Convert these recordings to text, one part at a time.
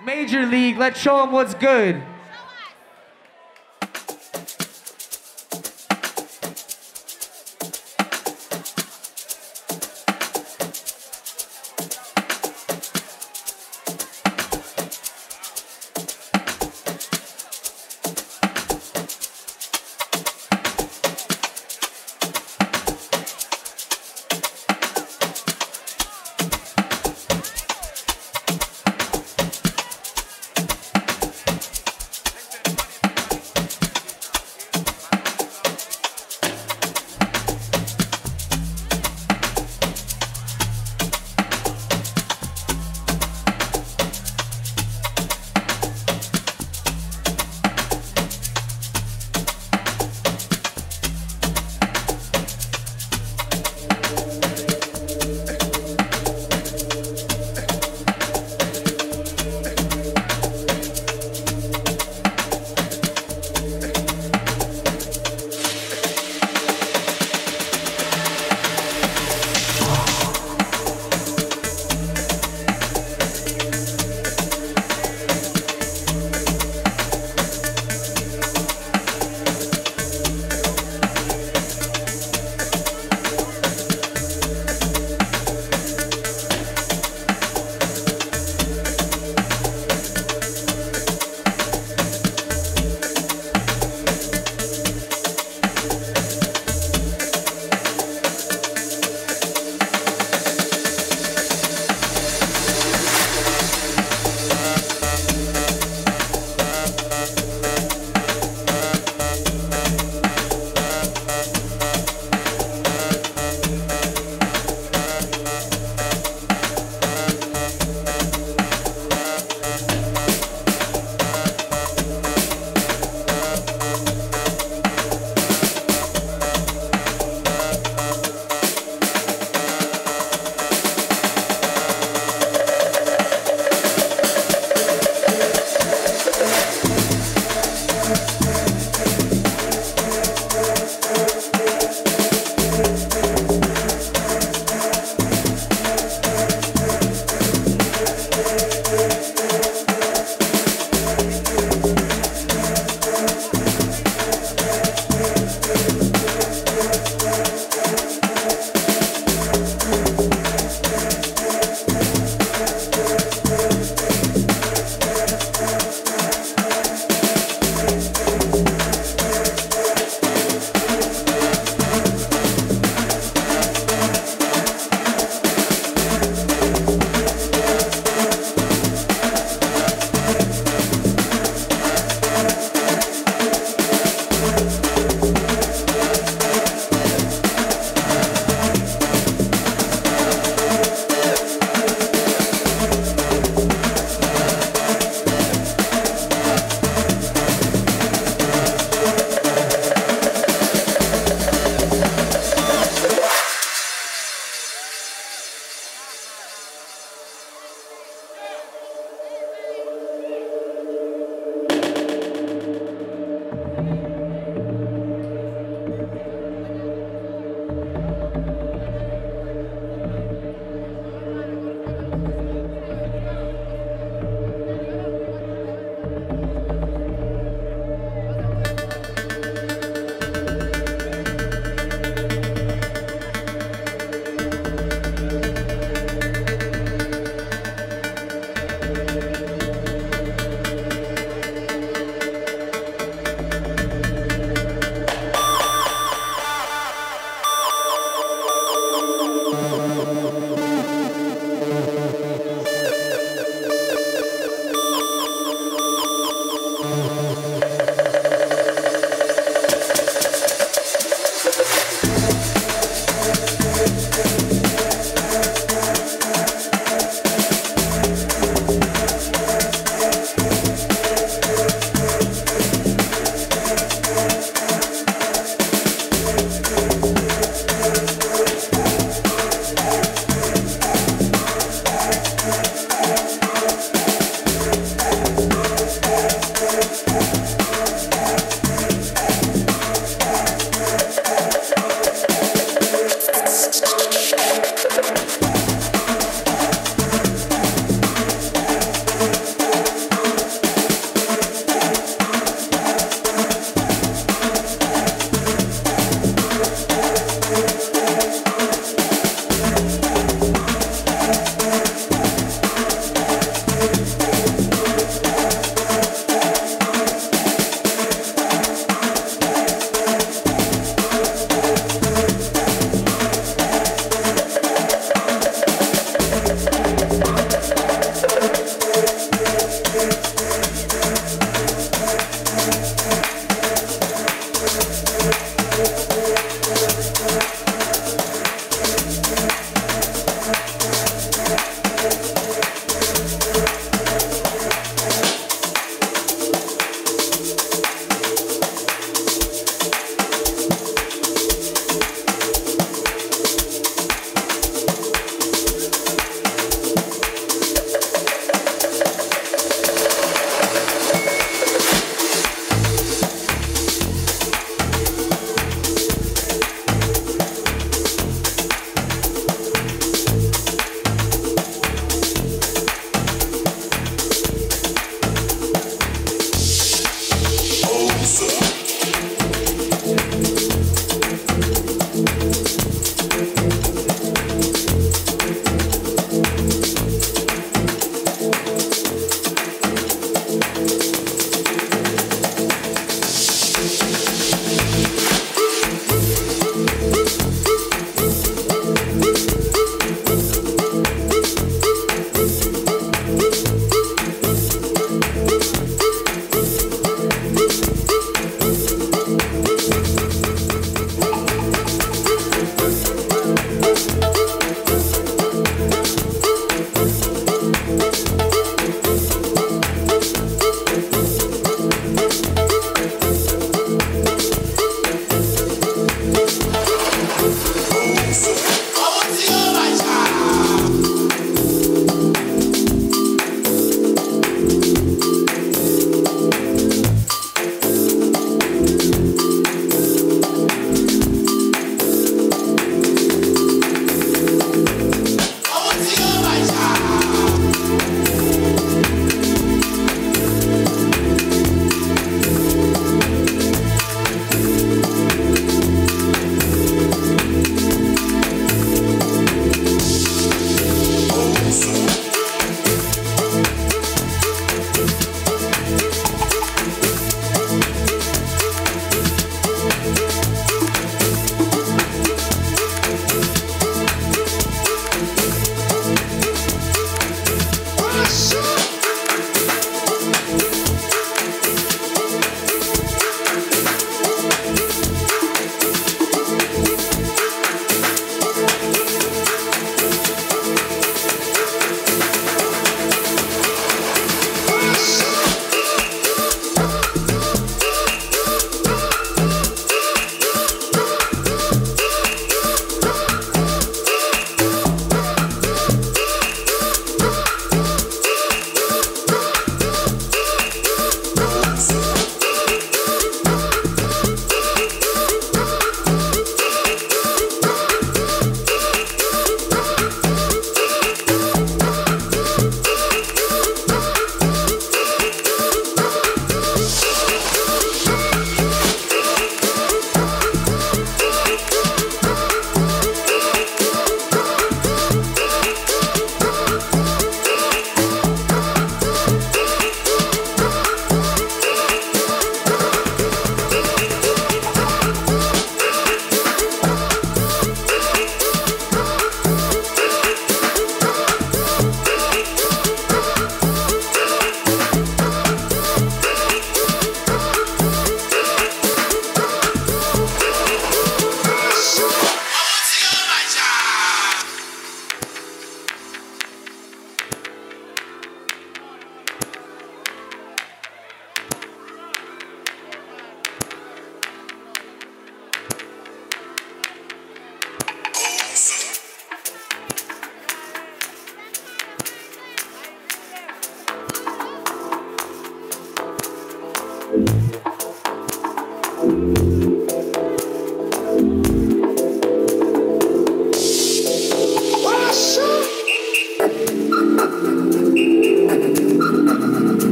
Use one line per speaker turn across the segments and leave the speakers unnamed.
Major League. Let's show them what's good.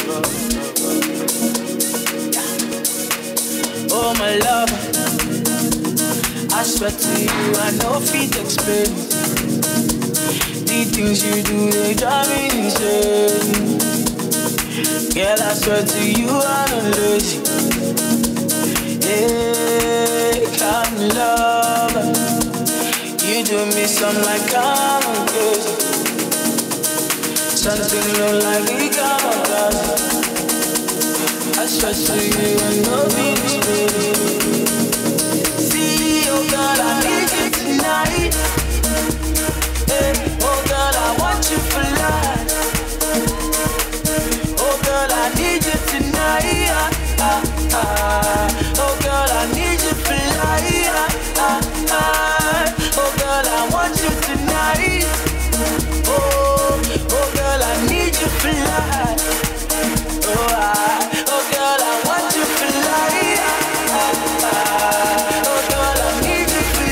Oh my love, I swear to you, I know feet explain. The things you do, they drive me insane. Girl, I swear to you, I'm not lazy. Yeah, come love, you do me something like I'm crazy. Something look like we got my glass. I swear to you, I know this baby. See, oh girl, I need you tonight. Hey, oh girl, I want you for life. Oh girl, I need you tonight. Oh girl, I need you for life. Oh girl, I want you tonight. Oh girl, I need you for life. Oh girl, I want you for life. Oh girl, I need you for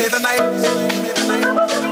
me the night. Give me the night.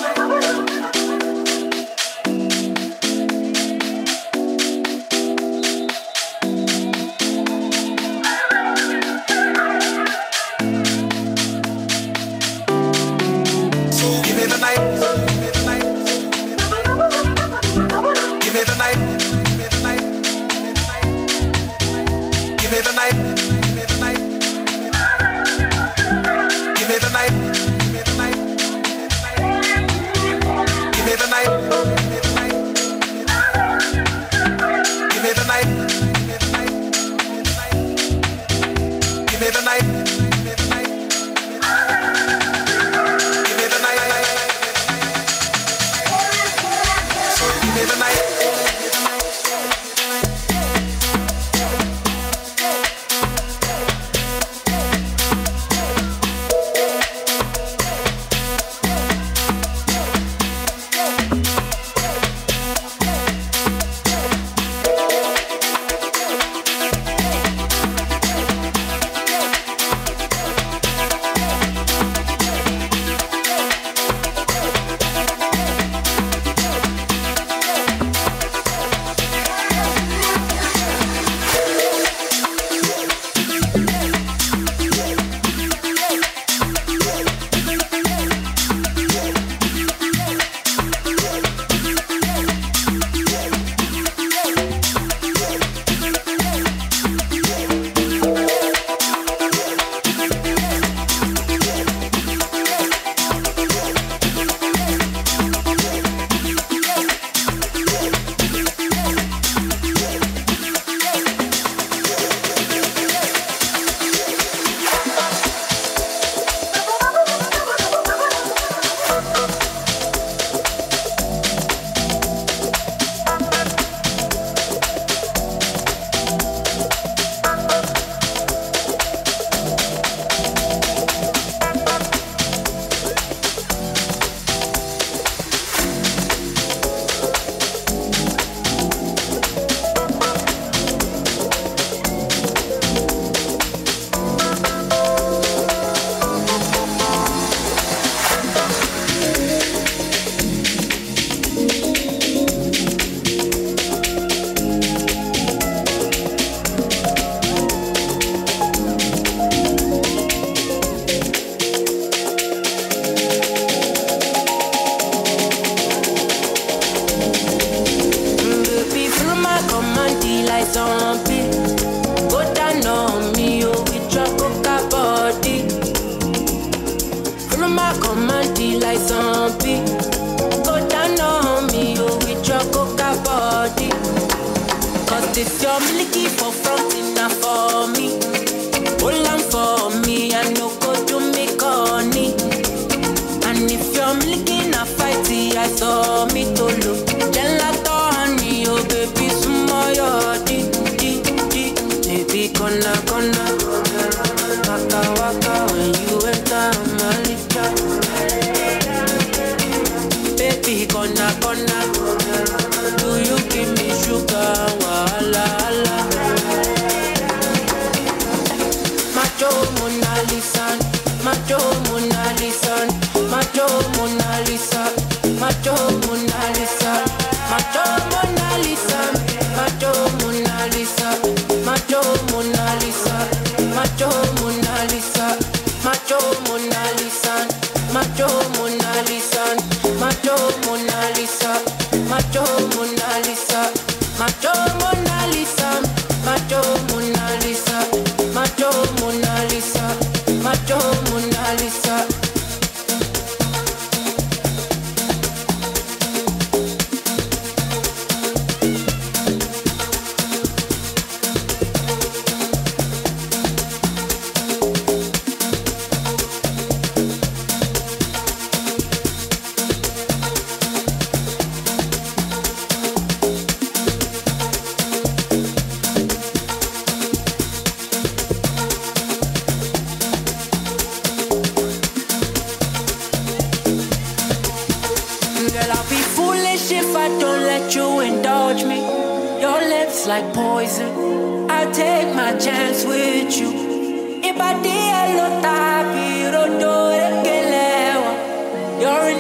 Like poison, I'll take my chance with you. Ibadi alota, piro dore kele.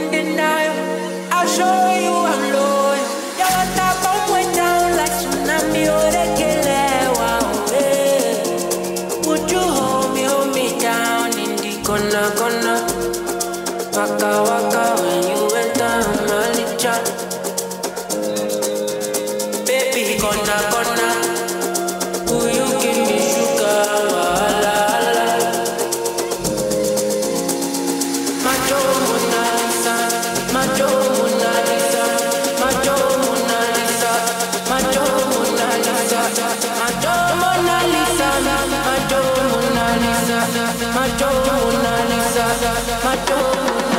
in denial. I'll show you I'm loyal. Yo, top on way down like tsunami or the killer. Wow, hey. Would you hold me down in the corner? Waka waka when you enter my licha. Baby, corner. Will you give me sugar? La. Macho Mona Lisa. Macho Mona Lisa. Macho Mona Lisa. Macho Mona Lisa. Macho Mona Lisa. Macho Mona Lisa. Macho Mona Lisa. Macho Mona Lisa.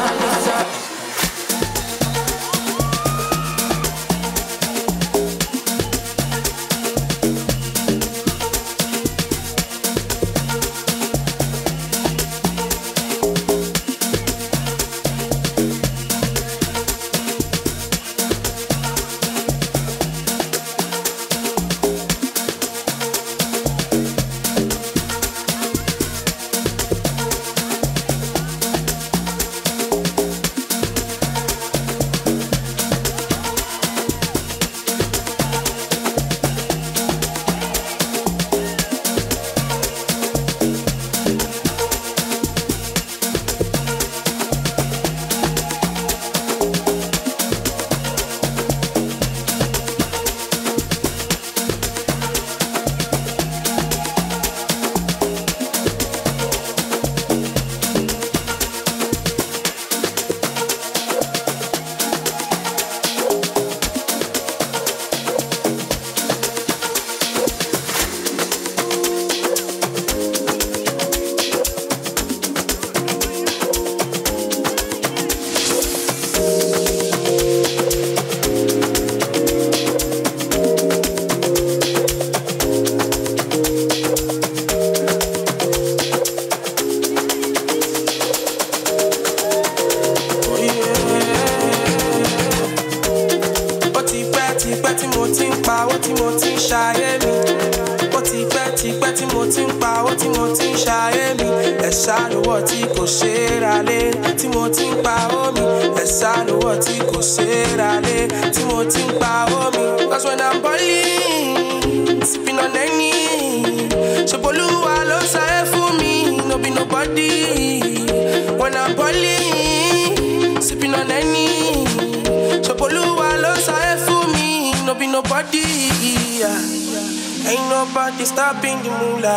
Ain't nobody stopping the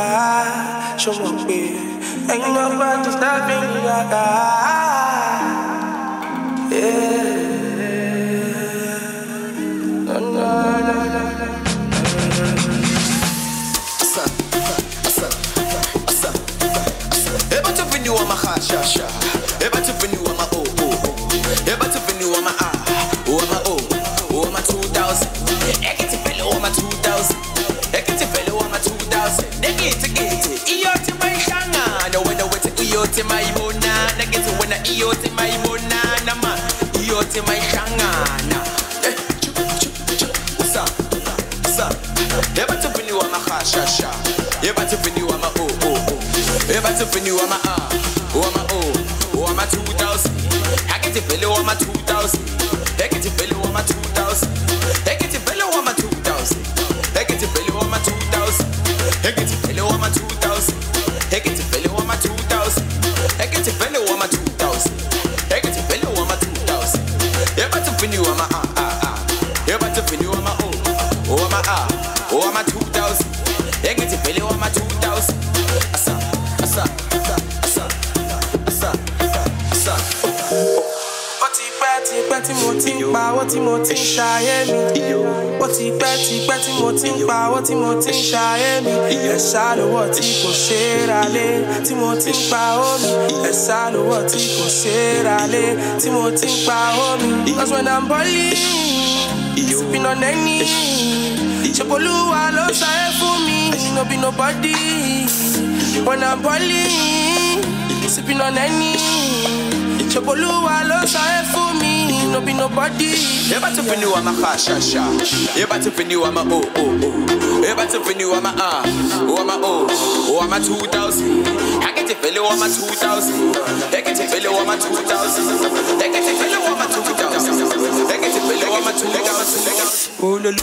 moolah. Show me baby. Ain't nobody stopping the yaga. Yeah. No.
Eba to fin you on my ha sha. Eba to fin you on my oh. Eba to fin you on my ah. Oh my oh my 2000. Ekiti fellow on my 2000. Ekiti fellow on my 2000. Negate. Iyoti my shanga. No when I went to iyoti my mona. Negate when I iyoti my mona. Nama iyoti my shanga. Na. What's up? Eba to fin you on my ha sha. Eba to fin you on my oh. Eba to fin you on my ah. Oh my 2000. Ekiti fellow on my 2000. Ekiti fellow on my 2000. Ekiti fellow on my 2000. Ekiti fellow on my 2000. Ekiti fellow on my 2000. Ekiti fellow on my 2000. Ekiti fellow on my 2000. Ekiti fellow on my 2000. Eba to fin you on my ah. Eba to fin you on my oh my ah. Oh my 2000. Ekiti fellow on my 2000. Asa.
Tipẹ́ tí mo ti ń pawó tí mo ti ń ṣayé mi. Ó ti pẹ́ tí mo ti ń pawó tí mo ti ń ṣayé mi. Ẹ̀sà lówó tí kò ṣe é ra lé tí mo ti ń pawó mi. Ẹ̀sà lówó tí kò ṣe é ra lé tí mo ti ń pawó mi. 'Cause when I'm balling, sipping on any. Ṣèpolúwa ló ṣayé fún mi, no be nobody. When I'm balling, sipping on any. Ṣèpolúwa ló ṣayé fún mi, no be nobody.
Eba to fin you on my ha sha. Eba to fin you on my oh. Eba to feel you on my oh my oh my 2000. I get to feel you on my 2000. I get to feel you on my 2000. I get to feel you on my 2000. I get to feel you on my 2000.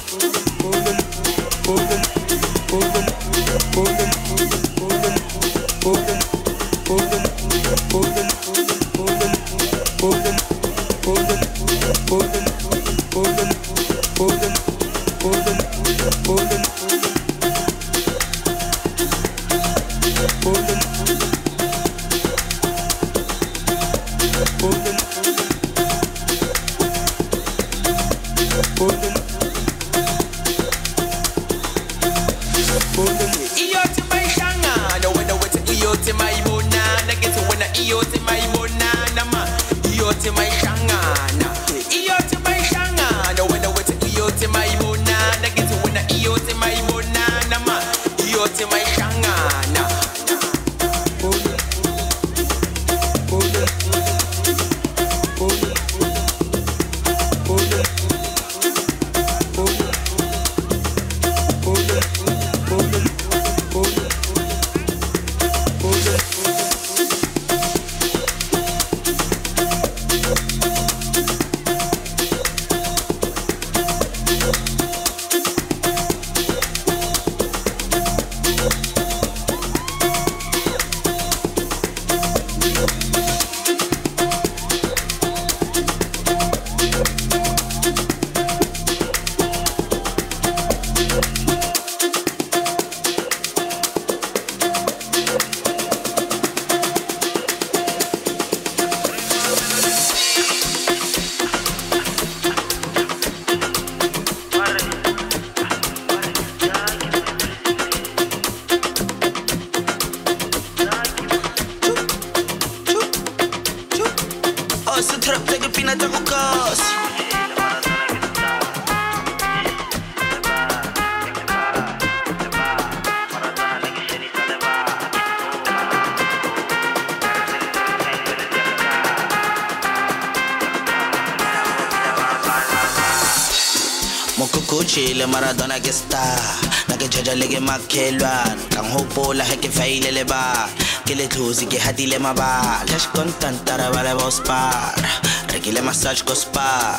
Chile Maradona que está na ke jaja leke makhelwana ka ngopola he ke faile le ba ke le thusi ke hatile mabala cash content tara bale boss par rekile massage ko spa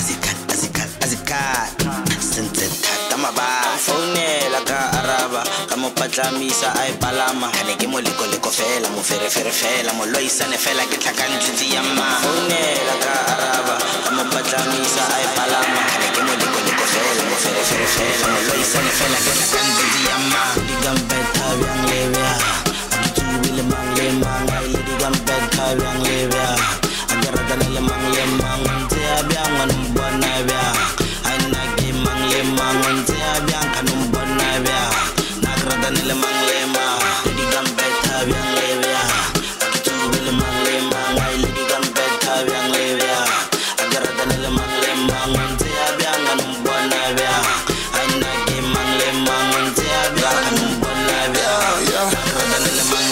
asikat sense thata mabala phone la ka araba ka mo patlamisa ai palama kane ke mo leko fela mo fere fela mo loisane fela ke tlhakane tlitsi ya ma phone la ka araba ka mo patlamisa ai palama kane ke mo leko fela mo fere mo loisane fela ke tlhakane tlitsi ya ma digambeta yang levya akitubile mang ai le digambeta yang levya agarada le mang nte abya ngwan bona bya ai na ke mang nte abya kanum bona bya nagrada le mang digambeta yang levya akitubile mang ai le digambeta yang levya agarada le mang nte abya kanum bona bya ai na ke mang nte abya kanum bona bya nagrada le mang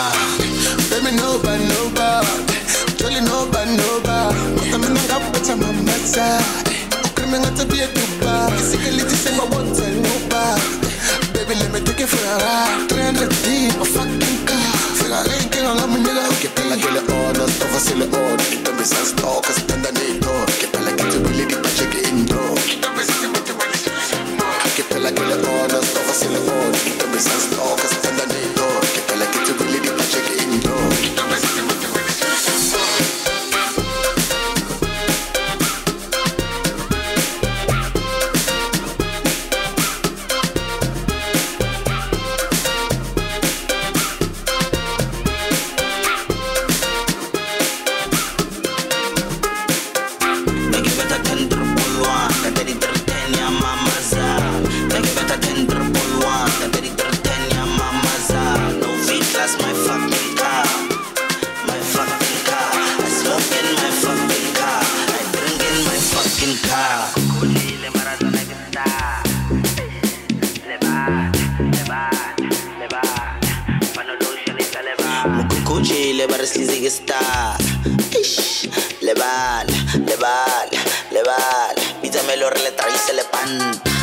let me know by Jolly no ba Makamina ngapata mamata Ukrime ngata biye duba Physically disemba won't no ba Baby let me take it for a ride 300 deep a fucking car Fega rinking on my nigga Que pela que le ono Stova se le ono Kita besan stock Standa neto Que pela que te willy di pa check intro Kita besan te wali Que pela que le ono Stova se le ono Kita besan stock Standa neto Que pela que te willy di pa check intro Kita besan
le bala, pídame lo relata y se le pan.